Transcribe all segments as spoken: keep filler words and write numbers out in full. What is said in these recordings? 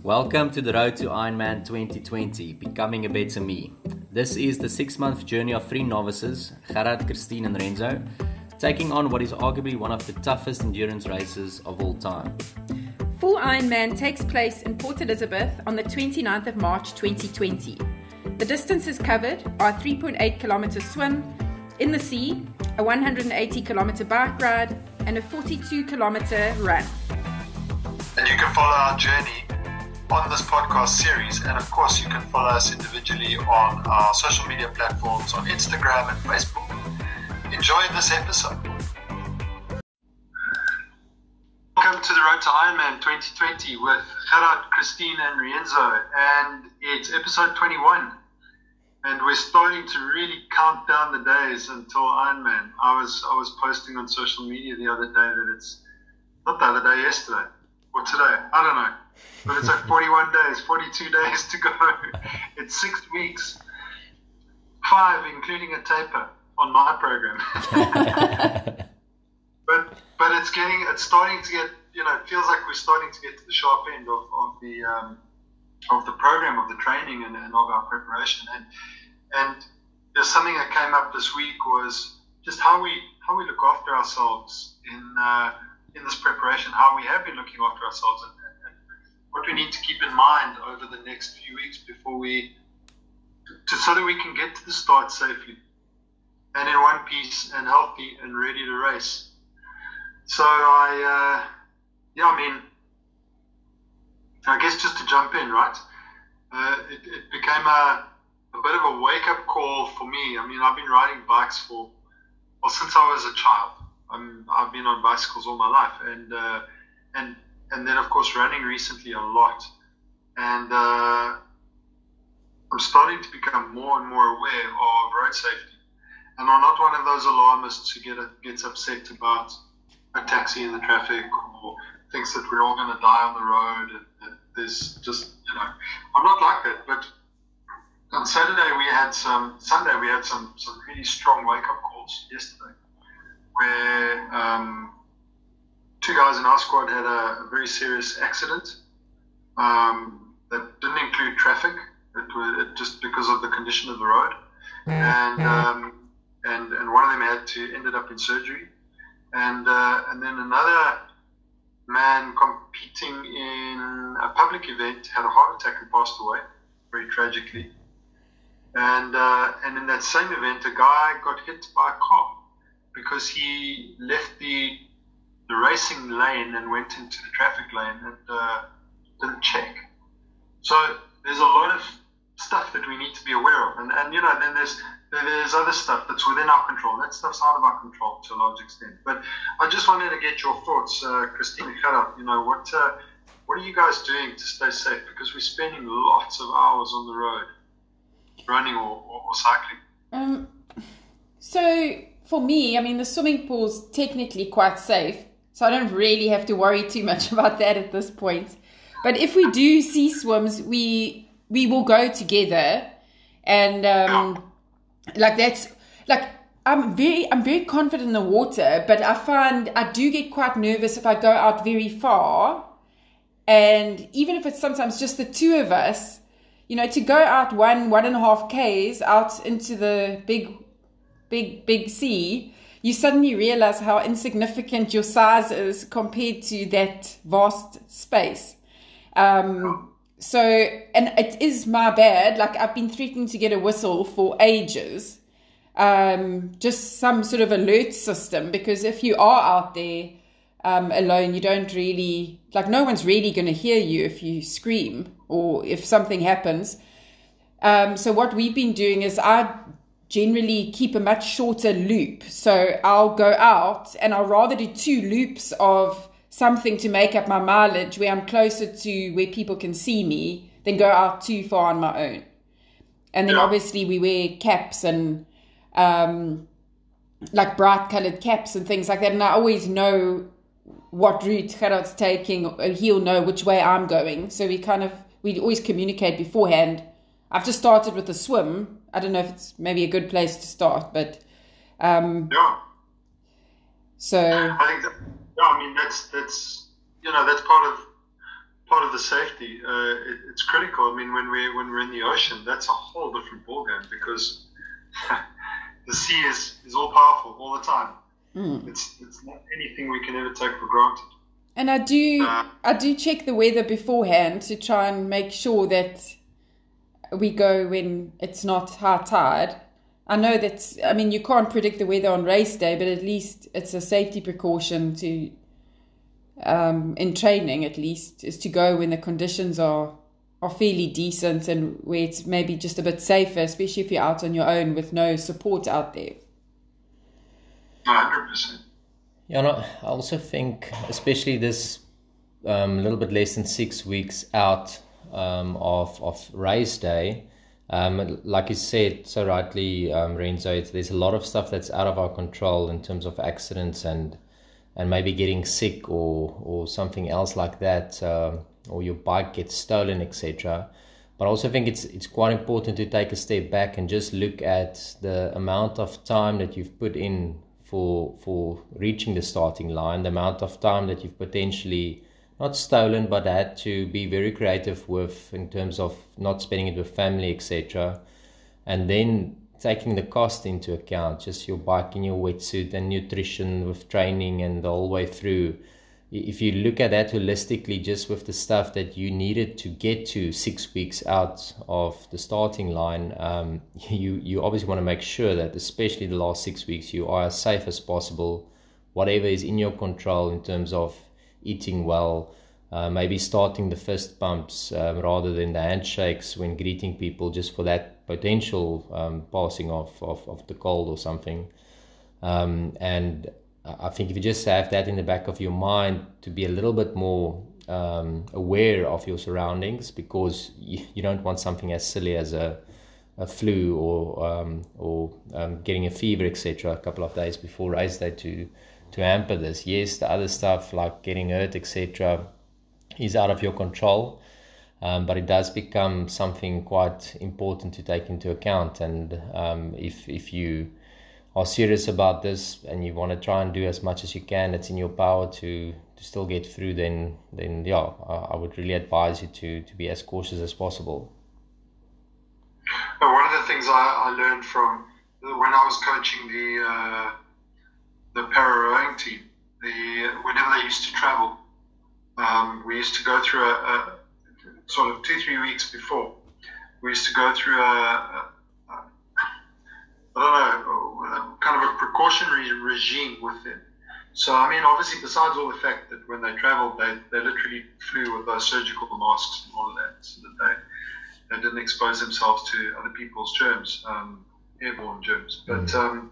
Welcome to the Road to Ironman twenty twenty, Becoming a Better Me. This is the six-month journey of three novices, Gerard, Christine and Renzo, taking on what is arguably one of the toughest endurance races of all time. Full Ironman takes place in Port Elizabeth on the twenty-ninth of March twenty twenty. The distances covered are a three point eight kilometer swim in the sea, a one hundred eighty kilometer bike ride, and a forty-two kilometer run. And you can follow our journey on this podcast series, and of course you can follow us individually on our social media platforms on Instagram and Facebook. Enjoy this episode. Welcome to the Road to Ironman twenty twenty with Gerard, Christine and Renzo, and it's episode twenty-one, and we're starting to really count down the days until Ironman. I was I was posting on social media the other day that it's not the other day, yesterday or today, I don't know. But it's like forty-one days, forty-two days to go. It's six weeks, five including a taper on my program. but but it's getting, it's starting to get, you know, it feels like we're starting to get to the sharp end of, of the um, of the program, of the training, and, and of our preparation. And and there's something that came up this week was just how we how we look after ourselves in uh, in this preparation, how we have been looking after ourselves, and what we need to keep in mind over the next few weeks before we, to, so that we can get to the start safely and in one piece and healthy and ready to race. So I, uh, yeah, I mean, I guess just to jump in, right? Uh, it, it became a, a bit of a wake-up call for me. I mean, I've been riding bikes for, well, since I was a child. I'm, I've been on bicycles all my life, and uh, and And then, of course, running recently a lot. And uh, I'm starting to become more and more aware of road safety. And I'm not one of those alarmists who get a, gets upset about a taxi in the traffic or thinks that we're all going to die on the road. And, and there's just, you know, I'm not like that. But on Saturday we had some, Sunday we had some, some really strong wake-up calls yesterday where... Um, Two guys in our squad had a, a very serious accident um, that didn't include traffic. It was it just because of the condition of the road, and um, and and one of them had to ended up in surgery, and uh, and then another man competing in a public event had a heart attack and passed away very tragically. And uh, and in that same event, a guy got hit by a car because he left the the racing lane and went into the traffic lane and uh, didn't check. So there's a lot of stuff that we need to be aware of, and and you know then there's there's other stuff that's within our control. That stuff's out of our control to a large extent. But I just wanted to get your thoughts, uh, Christine and Gerard. You know what uh, what are you guys doing to stay safe? Because we're spending lots of hours on the road, running or, or, or cycling. Um. So for me, I mean, the swimming pool's technically quite safe. So I don't really have to worry too much about that at this point. But if we do sea swims, we we will go together, and um, like that's like I'm very I'm very confident in the water, but I find I do get quite nervous if I go out very far, and even if it's sometimes just the two of us, you know, to go out one one and a half k's out into the big big big sea. You suddenly realize how insignificant your size is compared to that vast space. Um, so, and it is my bad. Like, I've been threatening to get a whistle for ages. Um, just some sort of alert system, because if you are out there um, alone, you don't really, like, no one's really going to hear you if you scream or if something happens. Um, so what we've been doing is I generally keep a much shorter loop. So I'll go out and I'll rather do two loops of something to make up my mileage where I'm closer to where people can see me than go out too far on my own. And then yeah. Obviously we wear caps and um, like bright colored caps and things like that. And I always know what route Gerard's taking, or he'll know which way I'm going. So we kind of, we always communicate beforehand. I've just started with the swim. I don't know if it's maybe a good place to start, but um, yeah. So I think that, yeah, I mean that's that's you know that's part of part of the safety. Uh, it, it's critical. I mean, when we when we're in the ocean, that's a whole different ballgame because the sea is, is all powerful all the time. Mm. It's it's not anything we can ever take for granted. And I do uh, I do check the weather beforehand to try and make sure that we go when it's not high tide. I know that, I mean, you can't predict the weather on race day, but at least it's a safety precaution to, um, in training at least, is to go when the conditions are, are fairly decent and where it's maybe just a bit safer, especially if you're out on your own with no support out there. one hundred percent. Yeah, no, I also think, especially this um, little bit less than six weeks out um, of, of race day, Um, like you said so rightly, um, Renzo, it's, there's a lot of stuff that's out of our control in terms of accidents and and maybe getting sick or or something else like that, um, or your bike gets stolen, et cetera. But I also think it's it's quite important to take a step back and just look at the amount of time that you've put in for for reaching the starting line, the amount of time that you've potentially not stolen, but had to be very creative with in terms of not spending it with family, et cetera. And then taking the cost into account, just your bike and your wetsuit and nutrition with training and the whole way through. If you look at that holistically, just with the stuff that you needed to get to six weeks out of the starting line, um, you, you obviously want to make sure that, especially the last six weeks, you are as safe as possible, whatever is in your control in terms of eating well, uh, maybe starting the fist bumps um, rather than the handshakes when greeting people, just for that potential um, passing off of, of the cold or something. Um, and I think if you just have that in the back of your mind, to be a little bit more um, aware of your surroundings, because you, you don't want something as silly as a, a flu or um, or um, getting a fever, et cetera, a couple of days before race day to to hamper this. Yes, the other stuff like getting hurt, et cetera, is out of your control, um, but it does become something quite important to take into account. And um, if if you are serious about this and you want to try and do as much as you can that's in your power to to still get through, then then yeah, I, I would really advise you to to be as cautious as possible. One of the things I, I learned from when I was coaching the uh, the para rowing team, the whenever they used to travel, um, we used to go through a, a sort of two three weeks before. We used to go through a, a, a I don't know, kind of a precautionary regime with them. So I mean, obviously, besides all the fact that when they travelled, they they literally flew with those surgical masks and all of that, so that they they didn't expose themselves to other people's germs, um, airborne germs. But um,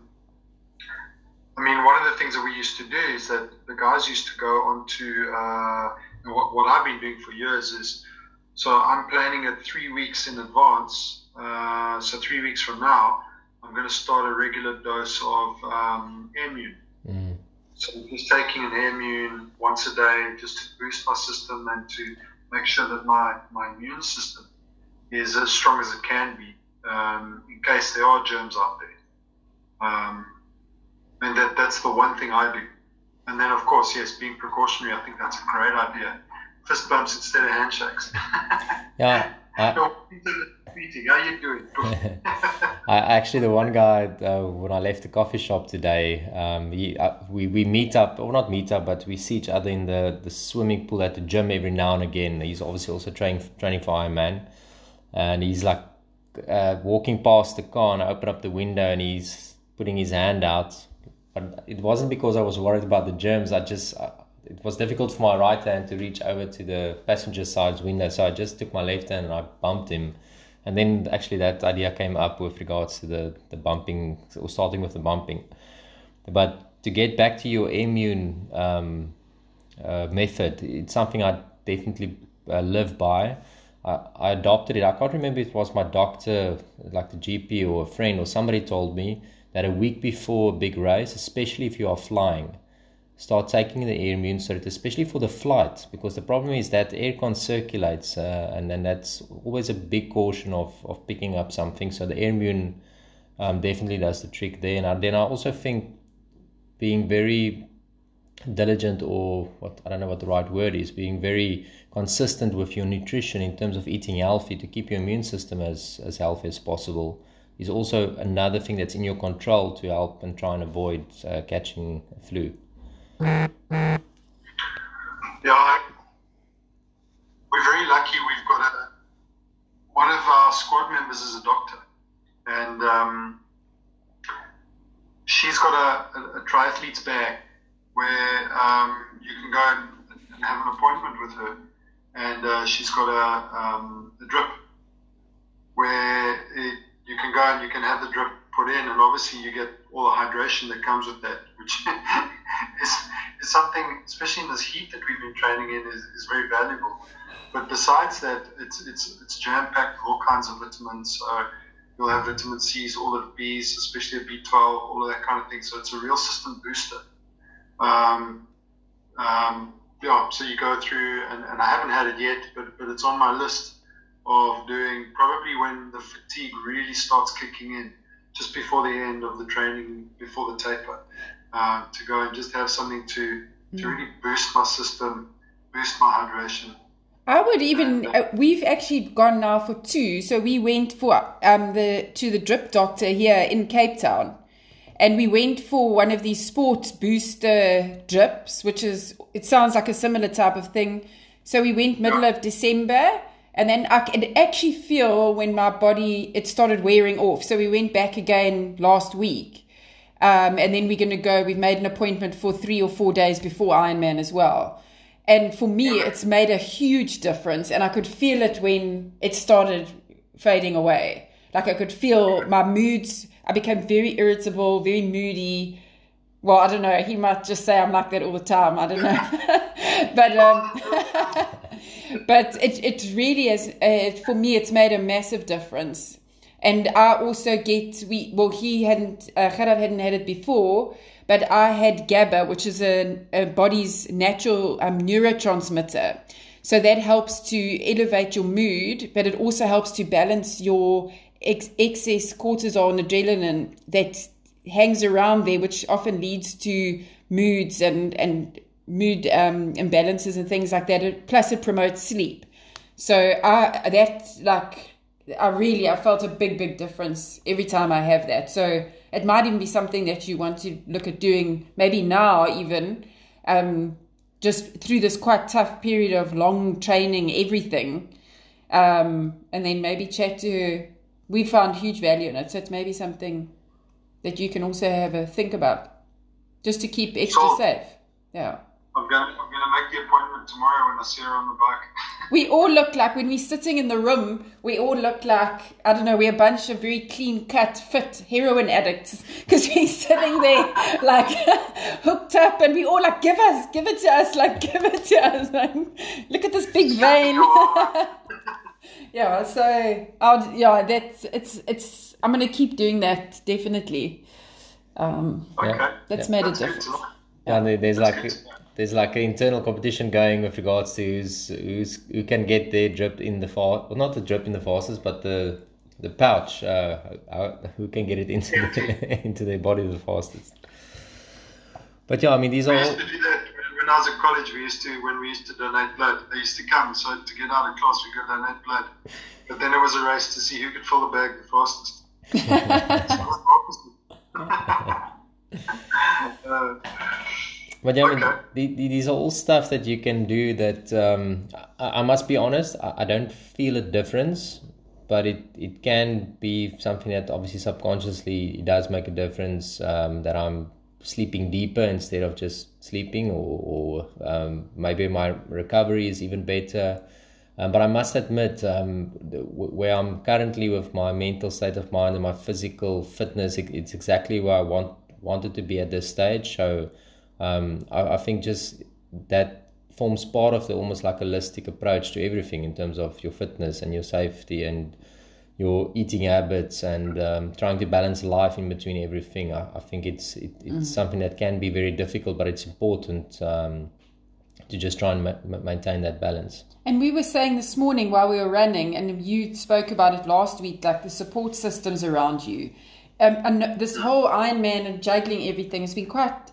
I mean, one of the things that we used to do is that the guys used to go on to, uh, what, what I've been doing for years is, so I'm planning it three weeks in advance. Uh, so three weeks from now, I'm going to start a regular dose of um, Airmune. Mm. So I'm just taking an Airmune once a day just to boost my system and to make sure that my, my immune system is as strong as it can be, um, in case there are germs out there. Um, And that, that's the one thing I do. And then, of course, yes, being precautionary, I think that's a great idea. Fist bumps instead of handshakes. Yeah. I, How you doing? I, actually, the one guy, uh, when I left the coffee shop today, um, he, uh, we, we meet up, or not meet up, but we see each other in the, the swimming pool at the gym every now and again. He's obviously also training, training for Ironman. And he's like uh, walking past the car, and I open up the window and he's putting his hand out. But it wasn't because I was worried about the germs. I just, uh, it was difficult for my right hand to reach over to the passenger side's window. So I just took my left hand and I bumped him. And then actually that idea came up with regards to the, the bumping, or starting with the bumping. But to get back to your Airmune um, uh, method, it's something I definitely uh, live by. I, I adopted it. I can't remember if it was my doctor, like the G P or a friend or somebody told me that a week before a big race, especially if you are flying, start taking the Airmune, so that especially for the flight, because the problem is that aircon circulates, uh, and then that's always a big caution of, of picking up something. So the Airmune um, definitely does the trick there. And I, then I also think being very diligent, or what I don't know what the right word is, being very consistent with your nutrition in terms of eating healthy to keep your immune system as, as healthy as possible is also another thing that's in your control to help and try and avoid uh, catching flu. Yeah, I, we're very lucky. We've got a, one of our squad members is a doctor, and um, she's got a, a, a triathlete's bag where um, you can go and, and have an appointment with her, and uh, she's got a, um, a drip where it, you can go and you can have the drip put in, and obviously you get all the hydration that comes with that, which is, is something, especially in this heat that we've been training in, is, is very valuable. But besides that, it's it's it's jam-packed with all kinds of vitamins. So you'll have vitamin C's, all the B's, especially B twelve, all of that kind of thing. So it's a real system booster. Um, um, yeah, so you go through, and, and I haven't had it yet, but, but it's on my list of doing probably when the fatigue really starts kicking in, just before the end of the training, before the taper, uh, to go and just have something to, to mm. really boost my system, boost my hydration. I would even, uh, we've actually gone now for two. So we went for um the to the drip doctor here in Cape Town. And we went for one of these sports booster drips, which is, it sounds like a similar type of thing. So we went middle of December, and then I could actually feel when my body, it started wearing off. So we went back again last week. Um, and then we're going to go, we've made an appointment for three or four days before Ironman as well. And for me, it's made a huge difference. And I could feel it when it started fading away. Like I could feel my moods, I became very irritable, very moody. Well, I don't know. He might just say I'm like that all the time. I don't know. but um, but it, it really is, uh, for me, it's made a massive difference. And I also get, we well, he hadn't, uh, Gerard hadn't had it before, but I had GABA, which is a, a body's natural um, neurotransmitter. So that helps to elevate your mood, but it also helps to balance your ex- excess cortisol and adrenaline that hangs around there, which often leads to moods and, and mood um, imbalances and things like that. It, plus it promotes sleep. So I, that, like, I really, I felt a big, big difference every time I have that. So it might even be something that you want to look at doing maybe now even, um, just through this quite tough period of long training, everything. Um, and then maybe chat to her. We found huge value in it. So it's maybe something that you can also have a think about, just to keep extra sure. safe. Yeah. I'm going to I'm gonna make the appointment tomorrow when I see her on the bike. We all look like, when we're sitting in the room, we all look like, I don't know, we're a bunch of very clean-cut, fit heroin addicts. Because we're sitting there, like, hooked up, and we all like, give us, give it to us, like, give it to us. Like, look at this big vein. Yeah, so, I'll, yeah, that's, it's, it's, I'm going to keep doing that, definitely. Um, okay. That's yeah. made that's a difference. Yeah, and there's like... There's like an internal competition going with regards to who's, who's who can get their drip in the fast, well, not the drip in the fastest, but the the pouch, uh, how, who can get it into the, into their body the fastest. But yeah, I mean, these we are all... used to do that when I was at college. We used to, when we used to donate blood, they used to come. So to get out of class, we could donate blood. But then it was a race to see who could fill the bag the fastest. uh, But yeah, I mean, okay. the, the, these are all stuff that you can do that, um, I, I must be honest, I, I don't feel a difference, but it, it can be something that obviously subconsciously it does make a difference, um, that I'm sleeping deeper instead of just sleeping, or, or um, maybe my recovery is even better. Um, but I must admit, um, the, where I'm currently with my mental state of mind and my physical fitness, it, it's exactly where I want wanted to be at this stage. So Um, I, I think just that forms part of the almost like a holistic approach to everything in terms of your fitness and your safety and your eating habits and um, trying to balance life in between everything. I, I think it's it, it's mm. something that can be very difficult, but it's important um, to just try and ma- maintain that balance. And we were saying this morning while we were running, and you spoke about it last week, like the support systems around you. Um, and this whole Ironman and juggling everything has been quite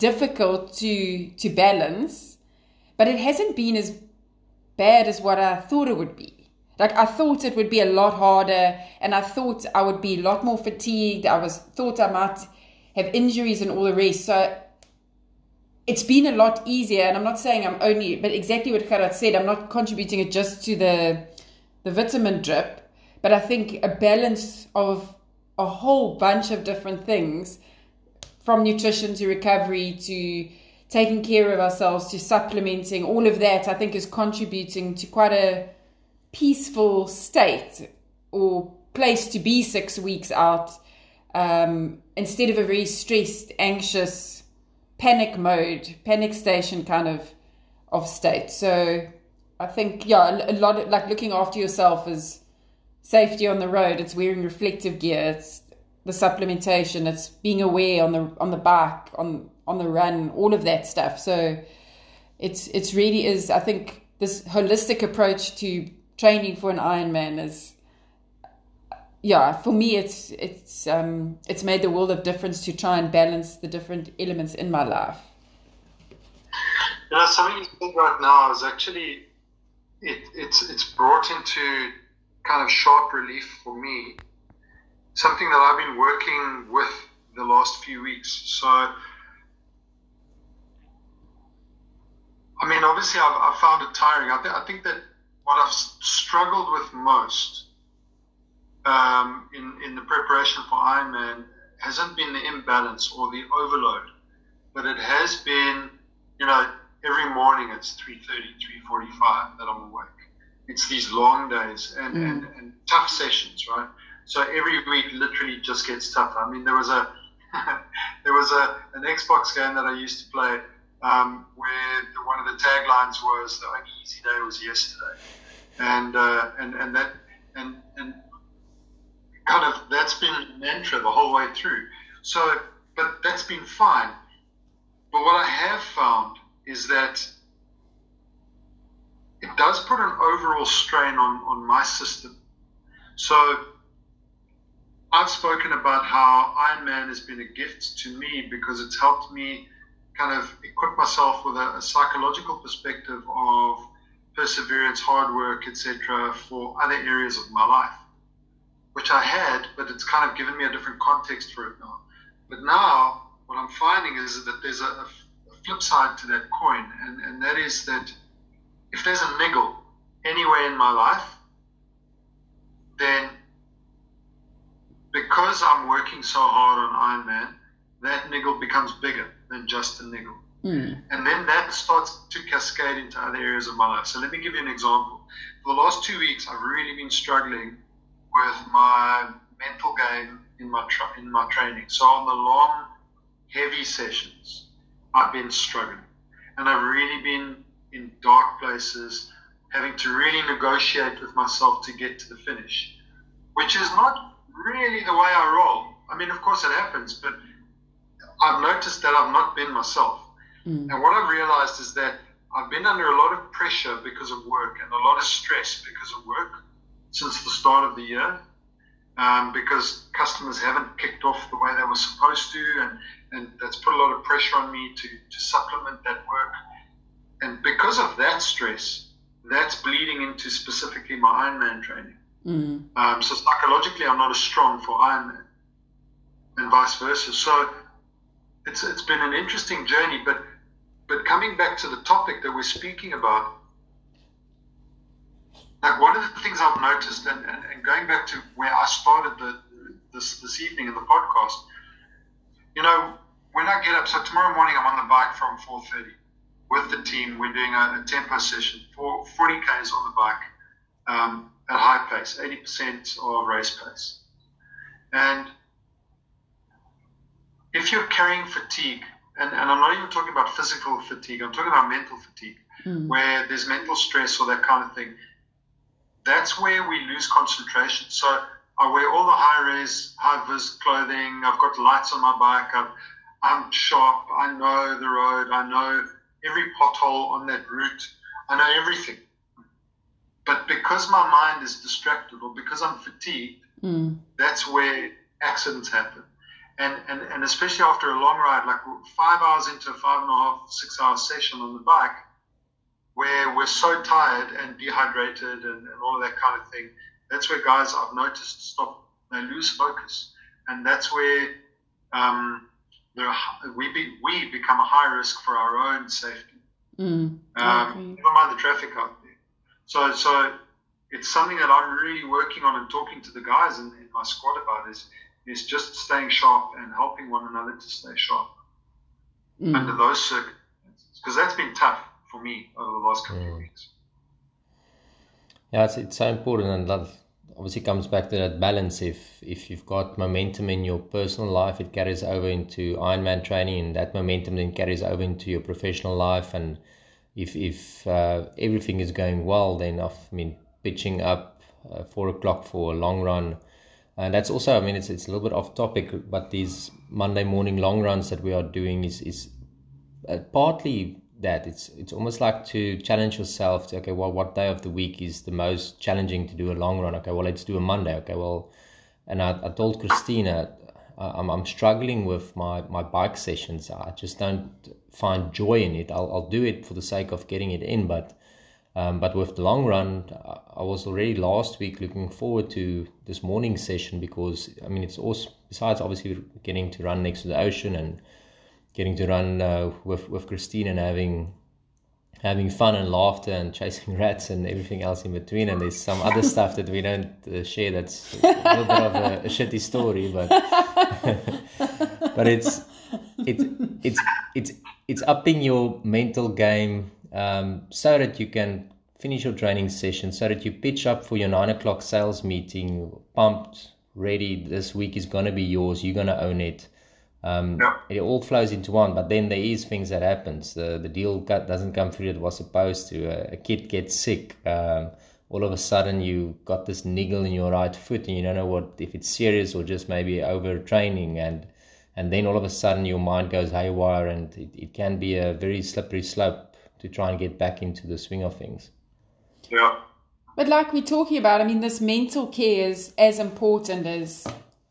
difficult to to balance, but it hasn't been as bad as what I thought it would be. Like, I thought it would be a lot harder, and I thought I would be a lot more fatigued. I was thought I might have injuries and all the rest. So it's been a lot easier, and I'm not saying I'm only, but exactly what Gerard said, I'm not contributing it just to the the vitamin drip, but I think a balance of a whole bunch of different things, from nutrition to recovery to taking care of ourselves to supplementing, all of that I think is contributing to quite a peaceful state or place to be six weeks out, um, instead of a very stressed, anxious, panic mode, panic station kind of of state. So I think, yeah, a lot of, like, looking after yourself is safety on the road. It's wearing reflective gear. It's the supplementation. It's being aware on the on the bike, on on the run, all of that stuff. So it's it's really is. I think this holistic approach to training for an Ironman is, yeah, for me, it's it's um it's made the world of difference to try and balance the different elements in my life. You know, something you said right now is actually it it's it's brought into kind of sharp relief for me. Something that I've been working with the last few weeks. So, I mean, obviously, I've, I've found it tiring. I, th- I think that what I've struggled with most um, in, in the preparation for Ironman hasn't been the imbalance or the overload, but it has been, you know, every morning it's three thirty, three forty-five that I'm awake. It's these long days and, mm. and, and tough sessions, right? So every week literally just gets tougher. I mean, there was a there was a an Xbox game that I used to play um, where the, one of the taglines was "the only easy day was yesterday," and uh, and and that and and kind of that's been a mantra the whole way through. So, but that's been fine. But what I have found is that it does put an overall strain on on my system. So I've spoken about how Ironman has been a gift to me because it's helped me kind of equip myself with a, a psychological perspective of perseverance, hard work, et cetera for other areas of my life, which I had, but it's kind of given me a different context for it now. But now what I'm finding is that there's a, a flip side to that coin, and, and that is that if there's a niggle anywhere in my life, then because I'm working so hard on Ironman, that niggle becomes bigger than just a niggle. Mm. And then that starts to cascade into other areas of my life. So let me give you an example. For the last two weeks, I've really been struggling with my mental game in my tra- in my training. So on the long, heavy sessions, I've been struggling. And I've really been in dark places, having to really negotiate with myself to get to the finish, which is not really the way I roll. I mean, of course it happens, but I've noticed that I've not been myself. Mm. And what I've realized is that I've been under a lot of pressure because of work and a lot of stress because of work since the start of the year, um, because customers haven't kicked off the way they were supposed to, and, and that's put a lot of pressure on me to, to supplement that work. And because of that stress, that's bleeding into specifically my Ironman training. Mm. Um, so psychologically, I'm not as strong for Ironman, and vice versa. So it's it's been an interesting journey. But but coming back to the topic that we're speaking about, like one of the things I've noticed, and, and, and going back to where I started the this this evening in the podcast, you know, when I get up, so tomorrow morning I'm on the bike from four thirty with the team. We're doing a, a tempo session, for forty kays on the bike. Um, at high pace, eighty percent of race pace. And if you're carrying fatigue, and, and I'm not even talking about physical fatigue, I'm talking about mental fatigue, mm. where there's mental stress or that kind of thing, that's where we lose concentration. So I wear all the high-res, high-vis clothing, I've got lights on my bike, I'm, I'm sharp, I know the road, I know every pothole on that route, I know everything. But because my mind is distracted or because I'm fatigued, mm. that's where accidents happen. And, and, and especially after a long ride, like five hours into a five and a half, six hour session on the bike, where we're so tired and dehydrated and, and all of that kind of thing, that's where guys I've noticed stop, they lose focus. And that's where um, we, be, we become a high risk for our own safety. Mm, um, never mind the traffic out there. So, so it's something that I'm really working on and talking to the guys in, in my squad about is, is just staying sharp and helping one another to stay sharp mm. under those circumstances. Because that's been tough for me over the last couple mm. of weeks. Yeah, it's, it's so important, and that obviously comes back to that balance. If if you've got momentum in your personal life, it carries over into Ironman training, and that momentum then carries over into your professional life. And if if uh, everything is going well, then I mean, pitching up uh, four o'clock for a long run. And that's also, I mean, it's it's a little bit off topic, but these Monday morning long runs that we are doing is is uh, partly that. It's it's almost like to challenge yourself to, okay, well, what day of the week is the most challenging to do a long run? Okay, well, let's do a Monday. Okay, well, and I, I told Christina, uh, I'm I'm struggling with my, my bike sessions. I just don't find joy in it. I'll I'll do it for the sake of getting it in, but Um, but with the long run, I was already last week looking forward to this morning session because, I mean, it's also, besides obviously getting to run next to the ocean and getting to run uh, with, with Christine and having having fun and laughter and chasing rats and everything else in between. And there's some other stuff that we don't uh, share that's a little bit of a, a shitty story, but but it's, it's, it's, it's, it's upping your mental game Um, so that you can finish your training session, so that you pitch up for your nine o'clock sales meeting, pumped, ready. This week is going to be yours. You're going to own it. Um, yeah. It all flows into one, but then there is things that happens. The, the deal cut doesn't come through that was supposed to. A, a kid gets sick. Um, all of a sudden you got this niggle in your right foot and you don't know what, if it's serious or just maybe overtraining, and and then all of a sudden your mind goes haywire, and it, it can be a very slippery slope to try and get back into the swing of things. Yeah. But like we're talking about, I mean, this mental care is as important as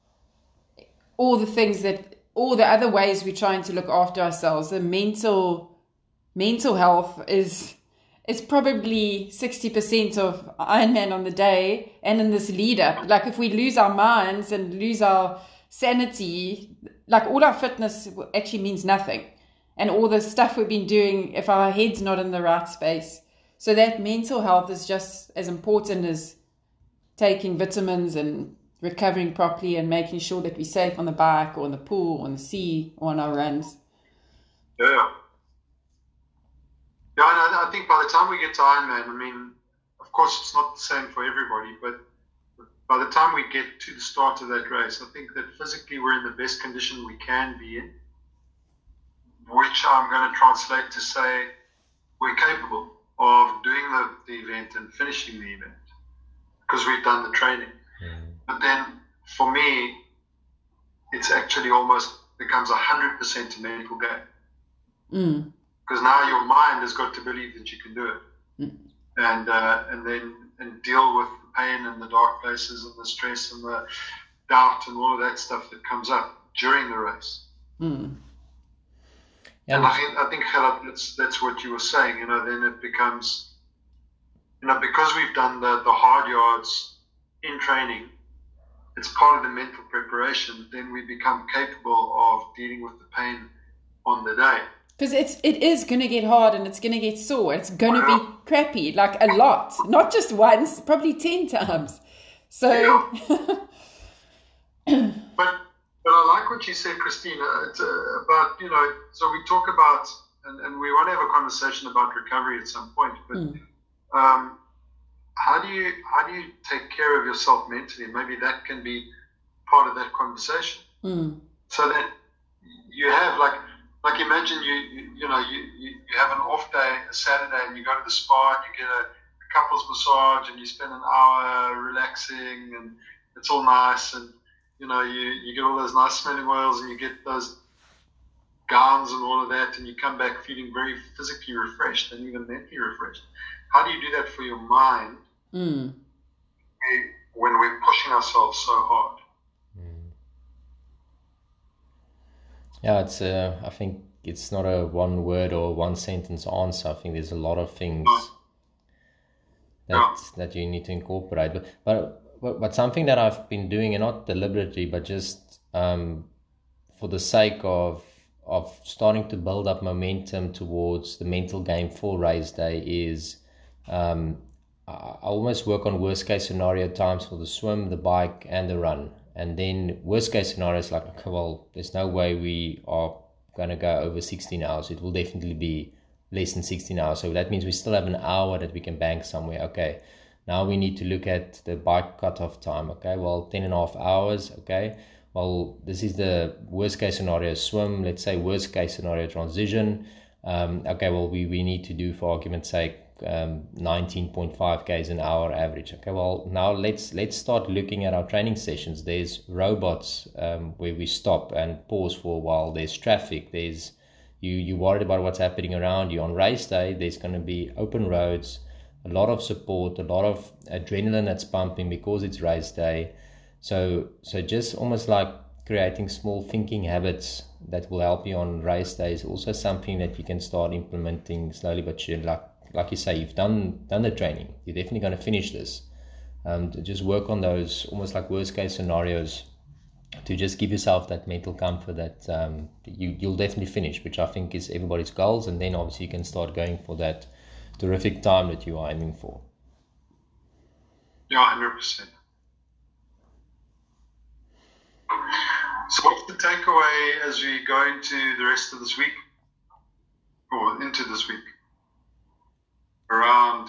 all the things that, all the other ways we're trying to look after ourselves. The mental, mental health is, is probably sixty percent of Ironman on the day and in this lead up. Like if we lose our minds and lose our sanity, like all our fitness actually means nothing. And all the stuff we've been doing if our head's not in the right space. So that mental health is just as important as taking vitamins and recovering properly and making sure that we're safe on the bike or in the pool or in the sea or on our runs. Yeah. Yeah, and I think by the time we get to Ironman, I mean, of course it's not the same for everybody, but by the time we get to the start of that race, I think that physically we're in the best condition we can be in, which I'm going to translate to say we're capable of doing the, the event and finishing the event because we've done the training. Mm. But then for me, it's actually almost becomes one hundred percent a mental game. Because mm. now your mind has got to believe that you can do it. Mm. And uh, and then and deal with the pain and the dark places and the stress and the doubt and all of that stuff that comes up during the race. Mm. Yeah. And I think, I think Gerard, that's, that's what you were saying, you know, then it becomes, you know, because we've done the, the hard yards in training, it's part of the mental preparation, then we become capable of dealing with the pain on the day. Because it's, it is going to get hard and it's going to get sore. It's going to well, be crappy, like a lot, not just once, probably ten times. So... Yeah. but... But I like what you said, Christina, it's, uh, about, you know, so we talk about, and, and we want to have a conversation about recovery at some point, but mm. um, how do you how do you take care of yourself mentally? Maybe that can be part of that conversation. Mm. So that you have, like, like imagine you, you, you know, you, you, you have an off day, a Saturday, and you go to the spa, and you get a, a couples massage, and you spend an hour relaxing, and it's all nice, and you know, you, you get all those nice smelling oils and you get those gowns and all of that, and you come back feeling very physically refreshed and even mentally refreshed. How do you do that for your mind mm. when we're pushing ourselves so hard? Mm. Yeah, it's. Uh, I think it's not a one word or one sentence answer. I think there's a lot of things that Yeah. that you need to incorporate. But but but, but something that I've been doing, and not deliberately, but just um, for the sake of of starting to build up momentum towards the mental game for race day, is um, I I almost work on worst case scenario times for the swim, the bike, and the run. And then worst case scenario is like, okay, well, there's no way we are going to go over sixteen hours. It will definitely be less than sixteen hours. So that means we still have an hour that we can bank somewhere. Okay, now we need to look at the bike cutoff time. Okay, well, ten and a half hours. Okay, well, this is the worst case scenario swim. Let's say worst case scenario transition. Um, okay, well, we, we need to do, for argument's sake, um, nineteen point five k's an hour average. Okay, well, now let's let's start looking at our training sessions. There's robots um, where we stop and pause for a while. There's traffic. There's you you worried about what's happening around you. On race day, there's going to be open roads, a lot of support, a lot of adrenaline that's pumping because it's race day. So so just almost like creating small thinking habits that will help you on race day is also something that you can start implementing slowly but surely. Like like you say, you've done done the training. You're definitely going to finish this. Um, to just work on those almost like worst case scenarios to just give yourself that mental comfort that um, you, you'll definitely finish, which I think is everybody's goals. And then obviously you can start going for that terrific time that you are aiming for. Yeah, one hundred percent. So what's the takeaway as we go into the rest of this week? Or into this week? Around,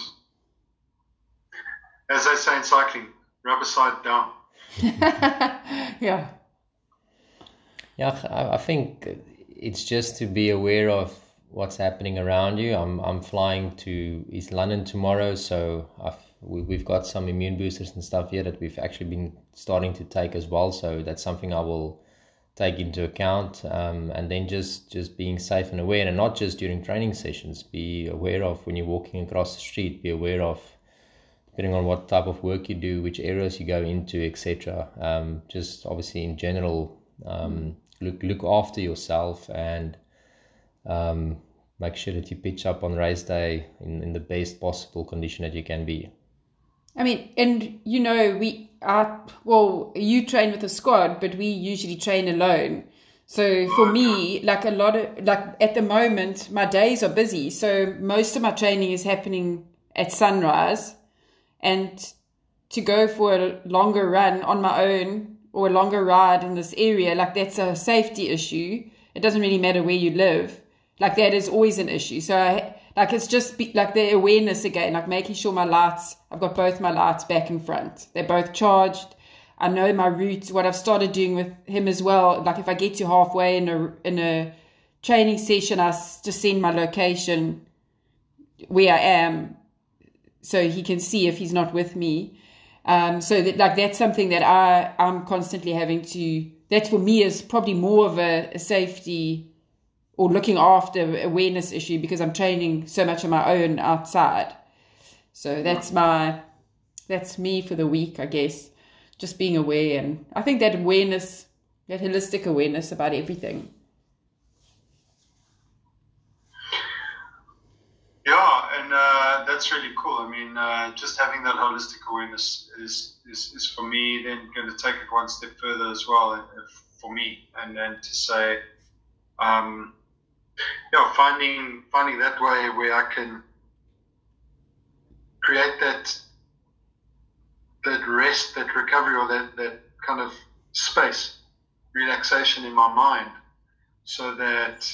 as they say in cycling, rubber side down. Yeah. Yeah, I, I think it's just to be aware of what's happening around you. I'm I'm flying to East London tomorrow, so I've, we, we've got some immune boosters and stuff here that we've actually been starting to take as well. So that's something I will take into account, um, and then just just being safe and aware, and not just during training sessions. Be aware of when you're walking across the street. Be aware of, depending on what type of work you do, which areas you go into, et cetera. Um, just obviously in general, um, look look after yourself and um, make sure that you pitch up on race day in, in the best possible condition that you can be. I mean, and you know, we are, well, you train with a squad, but we usually train alone. So for me, like a lot of, like at the moment, my days are busy. So most of my training is happening at sunrise, and to go for a longer run on my own or a longer ride in this area, like that's a safety issue. It doesn't really matter where you live. Like that is always an issue. So I, like it's just be, like the awareness again, like making sure my lights, I've got both my lights back and front. They're both charged. I know my route. What I've started doing with him as well, like if I get to halfway in a in a training session, I just send my location where I am so he can see if he's not with me. Um, so that like that's something that I, I'm constantly having to, that for me is probably more of a, a safety or looking after awareness issue because I'm training so much on my own outside. So that's my, that's me for the week, I guess. Just being aware, and I think that awareness, that holistic awareness about everything. Yeah, and uh, that's really cool. I mean, uh, just having that holistic awareness is, is, is for me then going to take it one step further as well, uh, for me, and then to say, um, yeah, finding finding that way where I can create that that rest, that recovery, or that, that kind of space, relaxation in my mind, so that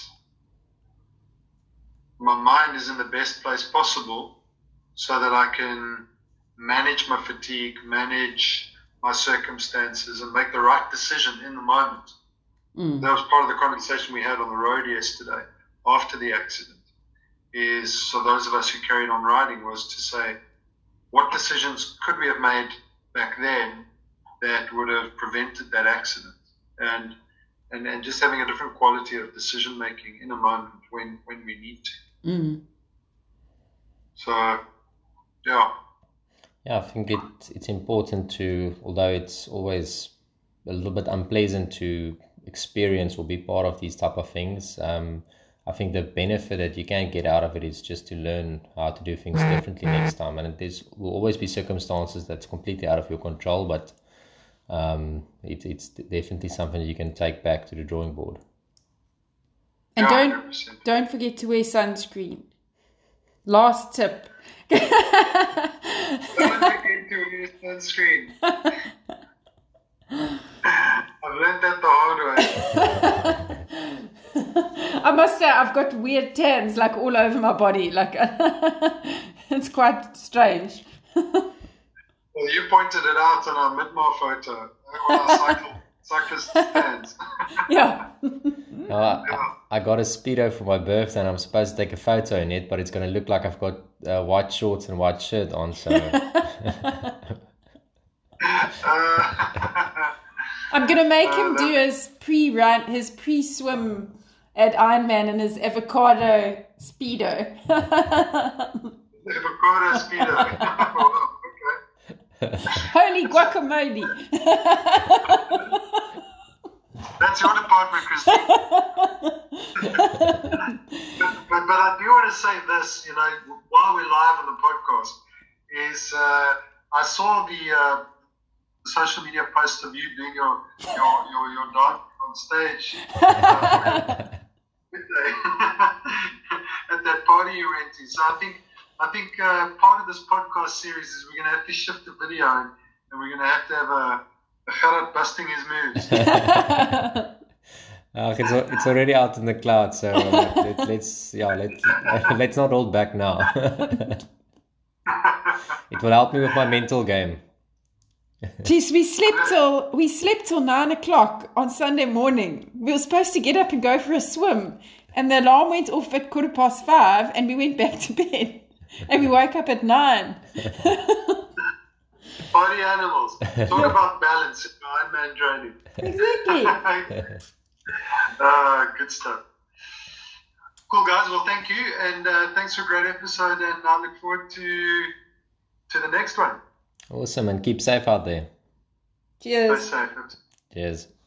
my mind is in the best place possible so that I can manage my fatigue, manage my circumstances, and make the right decision in the moment. Mm. That was part of the conversation we had on the road yesterday after the accident, is so those of us who carried on riding was to say, what decisions could we have made back then that would have prevented that accident? And and, and just having a different quality of decision making in a moment when, when we need to. Mm. So, yeah. Yeah, I think it it's important to, although it's always a little bit unpleasant to experience or be part of these type of things, um, I think the benefit that you can get out of it is just to learn how to do things differently next time. And there's will always be circumstances that's completely out of your control, but um, it, it's definitely something you can take back to the drawing board. And Yeah, don't one hundred percent. don't forget to wear sunscreen. Last tip. Don't forget to use sunscreen. I've learned that the hard way. I must say, I've got weird tans like all over my body. Like it's quite strange. Well, you pointed it out on our Midmar photo. On our cycle, cyclist stands. Yeah. No, I, I got a Speedo for my birthday and I'm supposed to take a photo in it, but it's going to look like I've got uh, white shorts and white shirt on. So Uh, I'm gonna make him Uh, do his pre-run, his pre-swim at Ironman in his avocado speedo. avocado speedo. Wow, okay. Holy guacamole! That's your department, Christine. but, but, but I do want to say this, you know, while we're live on the podcast, is uh, I saw the uh, social media post of you doing your your your, your dance on stage uh, at that party you went to. So I think I think uh, part of this podcast series is we're going to have to shift the video and, and we're going to have to have a, a Gerard busting his moves. Uh, it's al- it's already out in the cloud, so uh, let, let's yeah let let's not hold back now. It will help me with my mental game. Jeez, we slept till we slept till nine o'clock on Sunday morning. We were supposed to get up and go for a swim, and the alarm went off at quarter past five, and we went back to bed, and we woke up at nine. Party animals. Talk about balance in Ironman training. Exactly. uh, good stuff. Cool, guys. Well, thank you, and uh, thanks for a great episode, and I look forward to to the next one. Awesome, and keep safe out there. Stay Cheers. safe. Cheers.